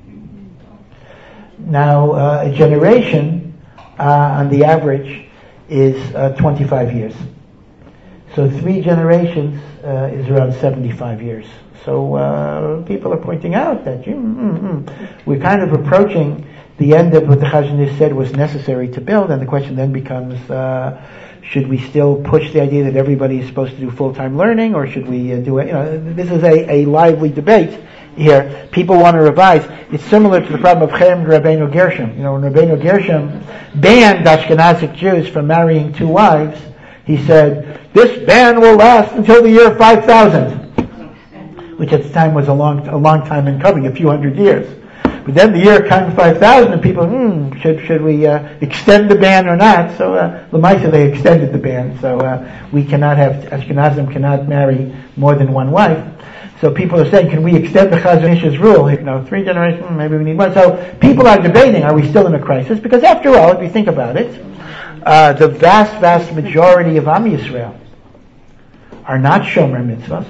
Now, uh, a generation, uh, on the average, is uh, twenty-five years. So three generations uh, is around seventy-five years. So uh, people are pointing out that mm, mm, mm, we're kind of approaching the end of what the Chazon Ish said was necessary to build, and the question then becomes, uh, should we still push the idea that everybody is supposed to do full-time learning, or should we uh, do it? You know, this is a, a lively debate here. People want to revise. It's similar to the problem of Cherem Rabbeinu Gershom. You know, when Rabbeinu Gershom banned Ashkenazic Jews from marrying two wives, he said, this ban will last until the year five thousand, which at the time was a long, a long time in coming, a few hundred years. But then the year comes five thousand, and people, hmm, should should we uh, extend the ban or not? So, uh, L'maisa, they extended the ban. So uh, we cannot have Ashkenazim cannot marry more than one wife. So people are saying, can we extend the Chazon Ish's rule? You know, three generations, maybe we need one. So people are debating, are we still in a crisis? Because after all, if you think about it, uh, the vast, vast majority of Am Yisrael are not Shomer Mitzvahs.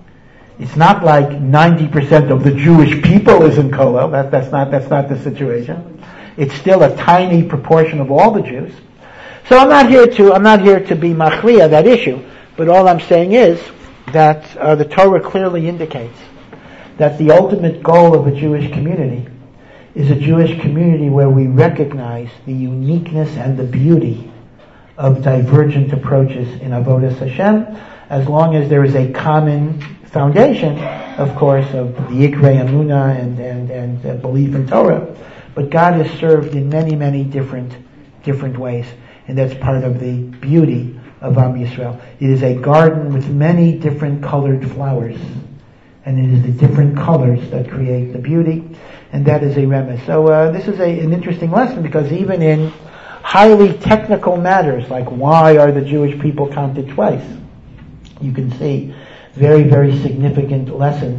It's not like ninety percent of the Jewish people is in Kollel. That, that's not, that's not the situation. It's still a tiny proportion of all the Jews. So I'm not here to, I'm not here to be machriya that issue, but all I'm saying is that uh, the Torah clearly indicates that the ultimate goal of a Jewish community is a Jewish community where we recognize the uniqueness and the beauty of divergent approaches in Avodas Hashem, as long as there is a common foundation, of course, of the Ikrei Amunah and, and, and uh, belief in Torah. But God is served in many, many different, different ways. And that's part of the beauty of Am Yisrael. It is a garden with many different colored flowers. And it is the different colors that create the beauty. And that is a remez. So uh, this is a, an interesting lesson, because even in highly technical matters, like why are the Jewish people counted twice, you can see very, very significant lessons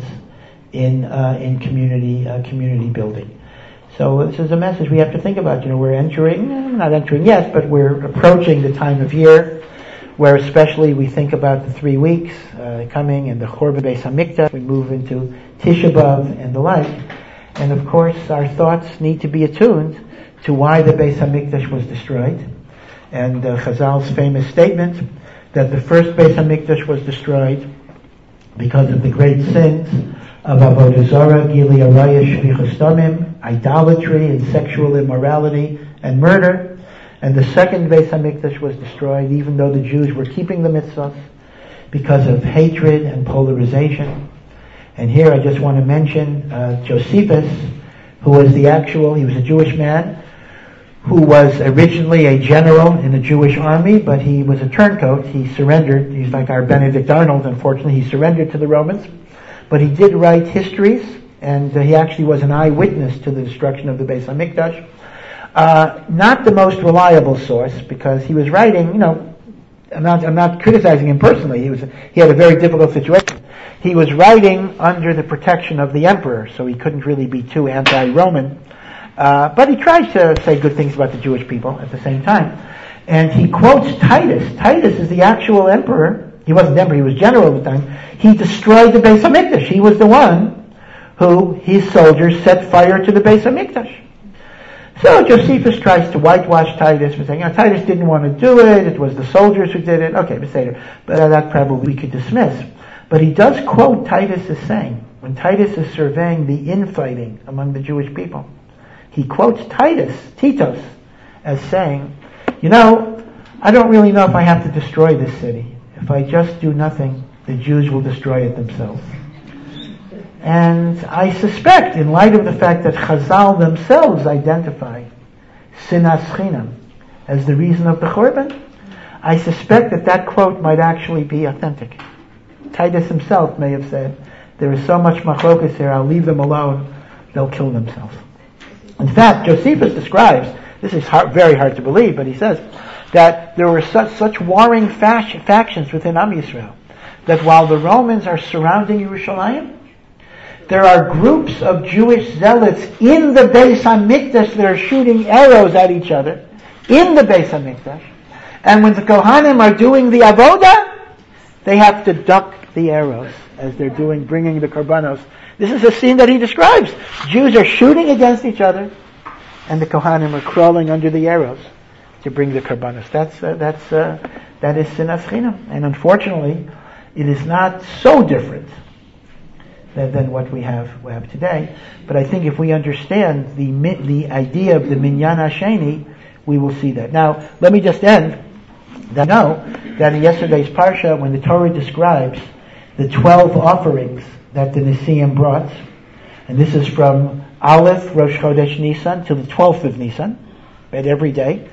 in uh, in community uh, community building. So this is a message we have to think about. You know, we're entering, not entering yet, but we're approaching the time of year where especially we think about the three weeks uh, coming and the Churban Beis Hamikdash. We move into Tisha B'Av and the like. And of course, our thoughts need to be attuned to why the Beis Hamikdash was destroyed. And uh, Chazal's famous statement that the first Beis Hamikdash was destroyed because of the great sins of Avodah Zarah, Gili Araya, Shvichas Damim, idolatry and sexual immorality and murder. And the second Beis Hamikdash was destroyed, even though the Jews were keeping the mitzvahs, because of hatred and polarization. And here I just want to mention uh, Josephus, who was the actual, he was a Jewish man, who was originally a general in the Jewish army, but he was a turncoat. He surrendered. He's like our Benedict Arnold, unfortunately. He surrendered to the Romans. But he did write histories, and uh, he actually was an eyewitness to the destruction of the Beis Hamikdash. Uh, not the most reliable source, because he was writing, you know, I'm not, I'm not criticizing him personally. He was, he had a very difficult situation. He was writing under the protection of the emperor, so he couldn't really be too anti-Roman. Uh, but he tries to say good things about the Jewish people at the same time. And he quotes Titus. Titus is the actual emperor. He wasn't emperor, he was general at the time. He destroyed the Beis Hamikdash. He was the one who his soldiers set fire to the Beis HaMikdash. So Josephus tries to whitewash Titus for saying, you know, Titus didn't want to do it, it was the soldiers who did it. Okay, but that probably we could dismiss. But he does quote Titus as saying, when Titus is surveying the infighting among the Jewish people, he quotes Titus, Titus, as saying, you know, I don't really know if I have to destroy this city. If I just do nothing, the Jews will destroy it themselves. And I suspect, in light of the fact that Chazal themselves identify Sinas Chinam as the reason of the Churban, I suspect that that quote might actually be authentic. Titus himself may have said, there is so much machlokas here, I'll leave them alone, they'll kill themselves. In fact, Josephus describes, this is hard, very hard to believe, but he says that there were such, such warring fac- factions within Am Yisrael, that while the Romans are surrounding Yerushalayim, there are groups of Jewish zealots in the Beis HaMikdash that are shooting arrows at each other in the Beis HaMikdash. And when the Kohanim are doing the avoda, they have to duck the arrows as they're doing, bringing the korbanos. This is a scene that he describes. Jews are shooting against each other, and the Kohanim are crawling under the arrows to bring the korbanos. That's uh, that's uh, that is Sinas Chinam, and unfortunately, it is not so different than, than what we have we have today. But I think if we understand the the idea of the Minyan Hasheni, we will see that. Now, let me just end. I know that in yesterday's parsha, when the Torah describes the twelve offerings that the Nesiim brought, and this is from Aleph, Rosh Chodesh Nisan, till the twelfth of Nisan, right, every day.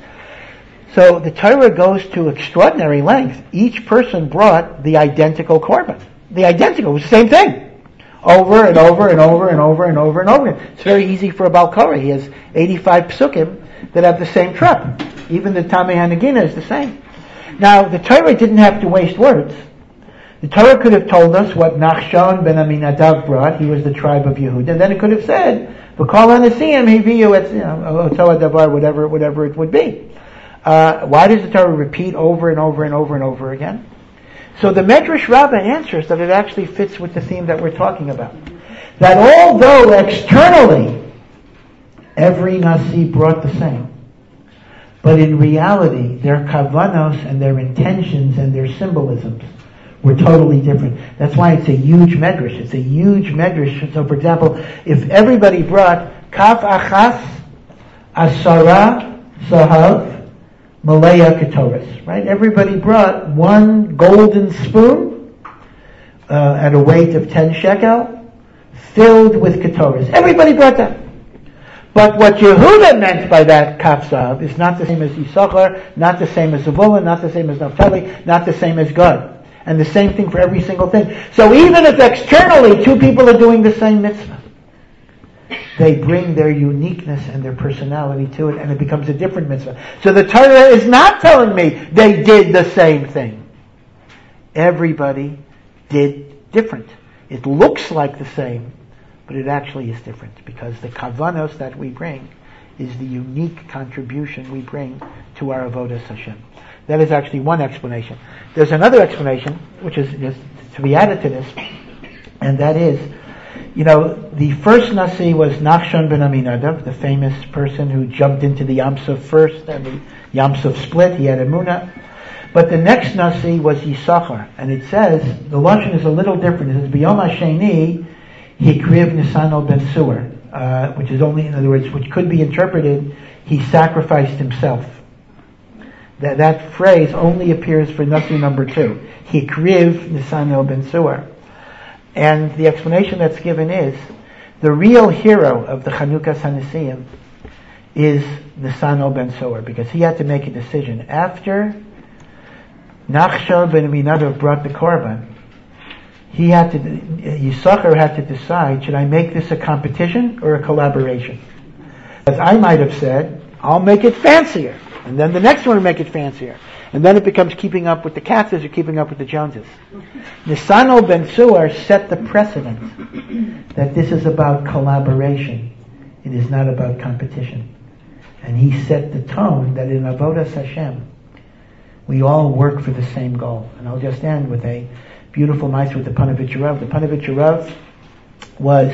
So the Torah goes to extraordinary length. Each person brought the identical korban. The identical, it was the same thing. Over and over and over and over and over and over again. It's very easy for a Baal Korah. He has eighty-five psukim that have the same trup. Even the Tamei HaNagina is the same. Now, the Torah didn't have to waste words. The Torah could have told us what Nachshon ben Aminadav brought. He was the tribe of Yehuda. And then it could have said, "V'kol haNesiim hiviu et, you know, oto hadavar," whatever, whatever it would be. Uh, why does the Torah repeat over and over and over and over again? So the Medrash Rabbah answers that it actually fits with the theme that we're talking about. That although externally every Nasi brought the same, but in reality their kavanos and their intentions and their symbolisms were totally different. That's why it's a huge medrash. It's a huge medrash. So, for example, if everybody brought kaf achas asara sahav malaya ketoris, right? Everybody brought one golden spoon uh, at a weight of ten shekel, filled with ketoris. Everybody brought that. But what Yehuda meant by that kaf sahav is not the same as Yisachar, not the same as Zevulun, not the same as Naphtali, not the same as Gad. And the same thing for every single thing. So even if externally two people are doing the same mitzvah, they bring their uniqueness and their personality to it, and it becomes a different mitzvah. So the Torah is not telling me they did the same thing. Everybody did different. It looks like the same, but it actually is different, because the kavanos that we bring is the unique contribution we bring to our avodas Hashem. That is actually one explanation. There's another explanation, which is just to be added to this, and that is, you know, the first Nasi was Nachshon ben Aminadav, the famous person who jumped into the Yam Suf first, and the Yam Suf split. He had Emunah. But the next Nasi was Yisachar, and it says, the Lashon is a little different. It says, B'yom HaSheni, Hikriv Nisano ben Suer, uh, which is only, in other words, which could be interpreted, he sacrificed himself. That, that phrase only appears for Nasi number two. Hikriv Nisano ben Suer. And the explanation that's given is, the real hero of the Chanukas HaNesiim is Nisano ben Suer, because he had to make a decision. After Nachshon ben Aminadav brought the korban, he had to, Yisachar had to decide, should I make this a competition or a collaboration? As I might have said, I'll make it fancier. And then the next one will make it fancier. And then it becomes keeping up with the Katzes or keeping up with the Joneses. Nisano ben Suer set the precedent that this is about collaboration. It is not about competition. And he set the tone that in Avodas Hashem, we all work for the same goal. And I'll just end with a beautiful mice with the Panovich Rav. The Panovich Rav was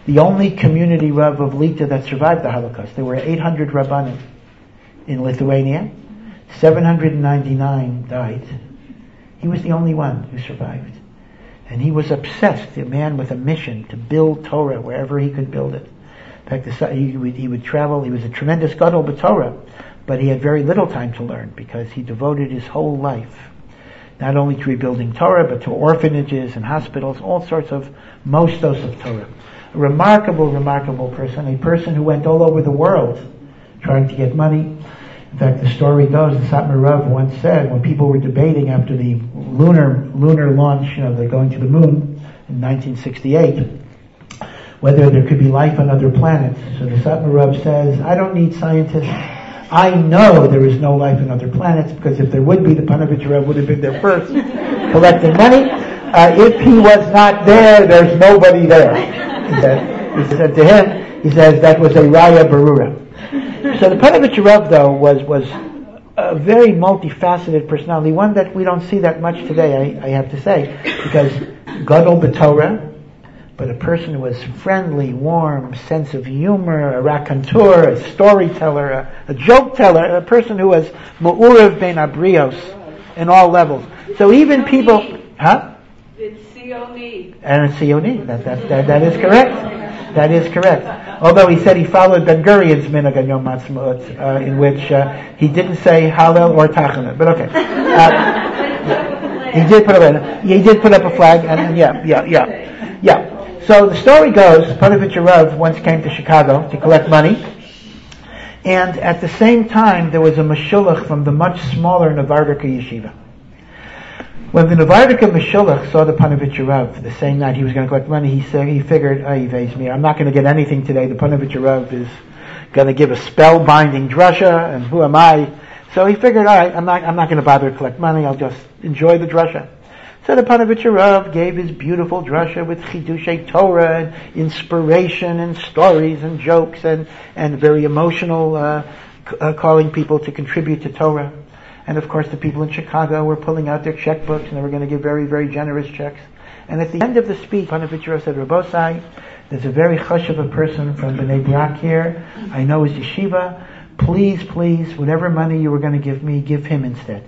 the only community Rav of Lita that survived the Holocaust. There were eight hundred Rabbanim in Lithuania. seven hundred ninety-nine died. He was the only one who survived. And he was obsessed, a man with a mission to build Torah wherever he could build it. In fact, he would, he would travel. He was a tremendous gadol b'Torah, but he had very little time to learn because he devoted his whole life not only to rebuilding Torah, but to orphanages and hospitals, all sorts of mostos of Torah. A remarkable, remarkable person, a person who went all over the world trying to get money. In fact, the story goes, the Satmar Rav once said, when people were debating after the lunar lunar launch, you know, they're going to the moon in nineteen sixty-eight, whether there could be life on other planets. So the Satmar Rav says, I don't need scientists. I know there is no life on other planets, because if there would be, the Panovich Rav would have been there first, collecting money. Uh, if he was not there, there's nobody there. He said, he said to him, he says, that was a Raya Barura. So the Panovich Rav, though, was, was a very multifaceted personality, one that we don't see that much today, I, I have to say, because Gadol b'Torah, but a person who was friendly, warm, sense of humor, a raconteur, a storyteller, a, a joke teller, a person who was mu'urev ben abrios in all levels. So even people, huh? It's Sioni. And it's Sioni. That, that, that, that is correct. That is correct. Although he said he followed Ben Gurion's minhag on Yom Ha'atzmaut, uh, in which uh, he didn't say Hallel or Tachanun. But okay. Uh, he did put up a, he did put up a flag, and, and yeah, yeah, yeah, yeah. So the story goes, Panovich Rav once came to Chicago to collect money, and at the same time there was a Meshulach from the much smaller Novardika Yeshiva. When the Novardika Meshulach saw the Panovich Rav the same night he was going to collect money, he said, he figured, oh, me, I'm not going to get anything today. The Panovich Rav is going to give a spell-binding drasha, and who am I? So he figured, all right, I'm not, I'm not going to bother to collect money. I'll just enjoy the drasha. So the Panovich Rav gave his beautiful drasha with Chidushei Torah and inspiration and stories and jokes and, and very emotional, uh, c- uh, calling people to contribute to Torah. And of course the people in Chicago were pulling out their checkbooks and they were going to give very, very generous checks. And at the end of the speech, Panovich Rav said, Rabosai, there's a very chush of a person from Bnei Brak here. I know his yeshiva. Please, please, whatever money you were going to give me, give him instead.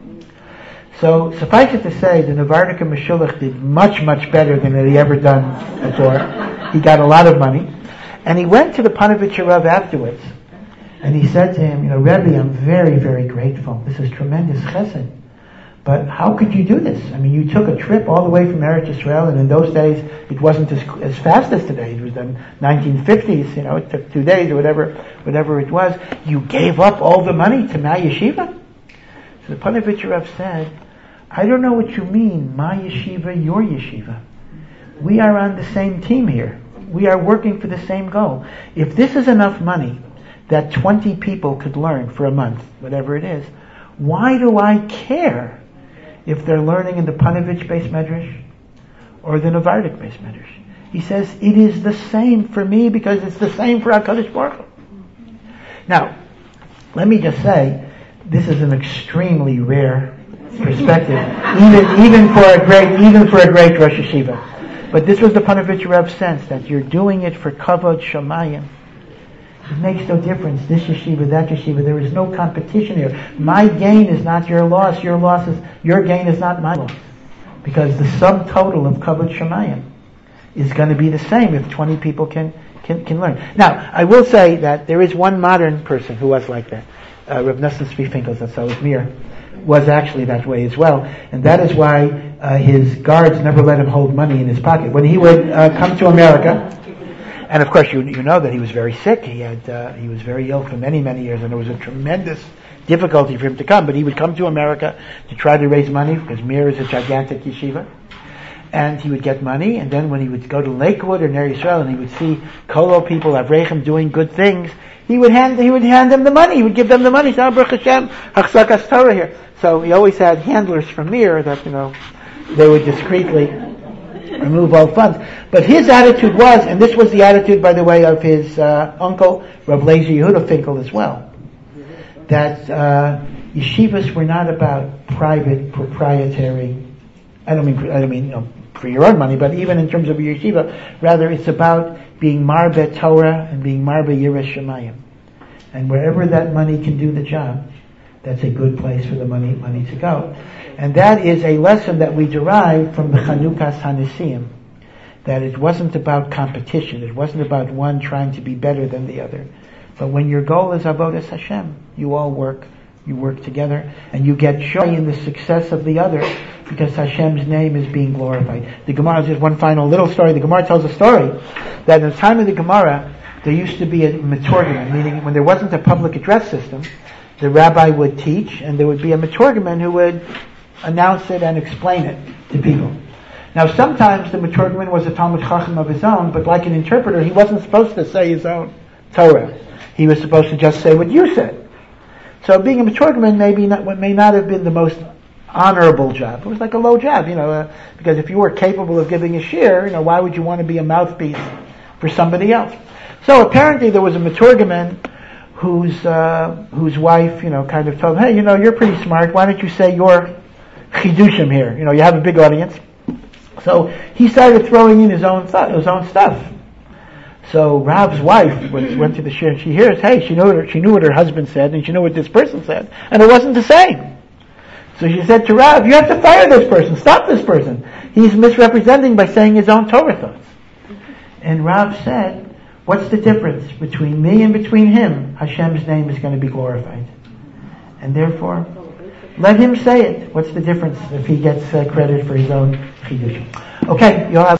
So, suffice it to say, the Novardika Meshulach did much, much better than he ever done before. He got a lot of money. And he went to the Panovich Rav afterwards. And he said to him, you know, Rebbe, I'm very, very grateful. This is tremendous chesed. But how could you do this? I mean, you took a trip all the way from Eretz Yisrael, and in those days, it wasn't as, as fast as today. It was the nineteen fifties, you know, it took two days or whatever, whatever it was. You gave up all the money to my yeshiva? So the Panovich Rav said, I don't know what you mean, my yeshiva, your yeshiva. We are on the same team here. We are working for the same goal. If this is enough money that twenty people could learn for a month, whatever it is, why do I care if they're learning in the Panovich Beis Medrash or the Novardik Beis Medrash? He says, it is the same for me because it's the same for HaKadosh Baruch Hu. Now, let me just say, this is an extremely rare perspective, even even for a great even for a great Rosh Yeshiva. But this was the Panovich Rav's sense that you're doing it for Kavod Shamayim. It makes no difference. This yeshiva, that yeshiva. There is no competition here. My gain is not your loss. Your loss is your gain is not my loss, because the subtotal of Kavod Shamayim is going to be the same if twenty people can can can learn. Now, I will say that there is one modern person who was like that. Uh, Rav Nosson Tzvi Finkel, that's how Mir, was actually that way as well, and that is why uh, his guards never let him hold money in his pocket. When he would uh, come to America, and of course you you know that he was very sick. He had uh, he was very ill for many many years, and it was a tremendous difficulty for him to come. But he would come to America to try to raise money because Mir is a gigantic yeshiva, and he would get money. And then when he would go to Lakewood or Ner Yisrael, and he would see Kolo people, Avreichim, doing good things, he would hand he would hand them the money. He would give them the money. So Baruch Hashem, Achzakas Torah here. So he always had handlers from Mir that you know they would discreetly remove all funds. But his attitude was, and this was the attitude, by the way, of his uh, uncle, Rav Lezer Yehuda Finkel as well, that uh, yeshivas were not about private, proprietary, I don't mean, I don't mean, you know, for your own money, but even in terms of your yeshiva, rather it's about being marbe Torah and being marbe yiras shamayim. And wherever that money can do the job, that's a good place for the money money to go. And that is a lesson that we derive from the Chanukas HaNesiim, that it wasn't about competition, it wasn't about one trying to be better than the other. But when your goal is Avodas Hashem, you all work, you work together, and you get joy in the success of the other, because Hashem's name is being glorified. The Gemara, just one final little story, the Gemara tells a story, that in the time of the Gemara, there used to be a metorgaman, meaning when there wasn't a public address system, the rabbi would teach, and there would be a metorgaman who would announce it and explain it to people. Now sometimes the metorgaman was a Talmud Chacham of his own, but like an interpreter, he wasn't supposed to say his own Torah. He was supposed to just say what you said. So being a metorgaman maybe not, may not have been the most honorable job. It was like a low job, you know, uh, because if you were capable of giving a shir, you know, why would you want to be a mouthpiece for somebody else? So apparently there was a metorgaman whose uh, whose wife, you know, kind of told him, hey, you know, you're pretty smart. Why don't you say your chidushim here? You know, you have a big audience. So he started throwing in his own th- his own stuff. So Rav's wife was, went to the shir and she hears, hey, she knew what her, she knew what her husband said and she knew what this person said, and it wasn't the same. So she said to Rav, you have to fire this person. Stop this person. He's misrepresenting by saying his own Torah thoughts. And Rav said, what's the difference between me and between him? Hashem's name is going to be glorified. And therefore, let him say it. What's the difference if he gets uh, credit for his own chidush? Okay, you'll have